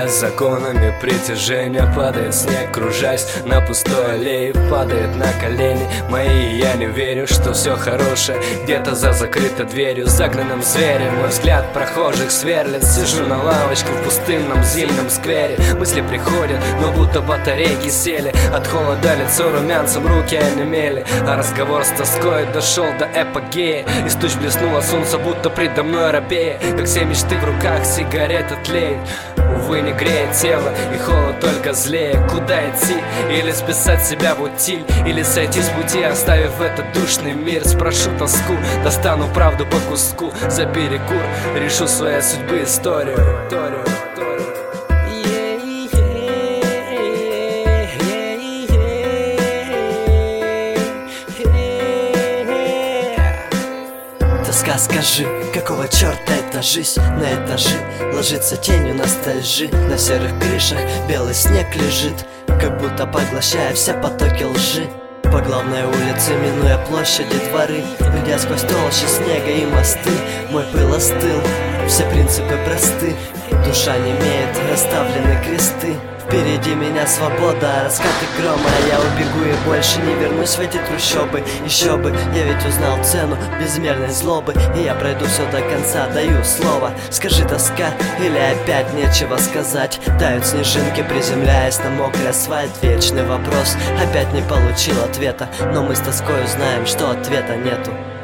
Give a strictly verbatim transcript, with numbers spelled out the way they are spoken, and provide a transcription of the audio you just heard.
Власть законами притяжения, падает снег, кружась на пустой аллее, падает на колени мои. Я не верю, что все хорошее где-то за закрытой дверью, загнанным зверем. Мой взгляд прохожих сверлит. Сижу на лавочке в пустынном зимнем сквере. Мысли приходят, но будто батарейки сели. От холода лицо румянцем, руки онемели. А разговор с тоской дошел до эпогеи. Из туч блеснуло солнце, будто предо мной рабея. Как все мечты в руках, сигарета тлеет. Увы, не греет тело, и холод только злее. Куда идти? Или списать себя в утиль, или сойти с пути, оставив этот душный мир. Спрошу тоску, достану правду по куску. За перекур решу своей судьбы историю. Тоска, скажи, какого черта эта жизнь? На этажи ложится тенью ностальжи. На серых крышах белый снег лежит, как будто поглощая все потоки лжи. По главной улице, минуя площади, дворы, глядя сквозь толщи снега и мосты, мой пыл остыл, все принципы просты. Душа немеет, расставлены кресты. Впереди меня свобода, раскаты грома. Я убегу и больше не вернусь в эти трущобы. Еще бы, я ведь узнал цену безмерной злобы. И я пройду все до конца, даю слово. Скажи, тоска, или опять нечего сказать? Тают снежинки, приземляясь на мокрый асфальт. Вечный вопрос, опять не получил ответа. Но мы с тоской знаем, что ответа нету.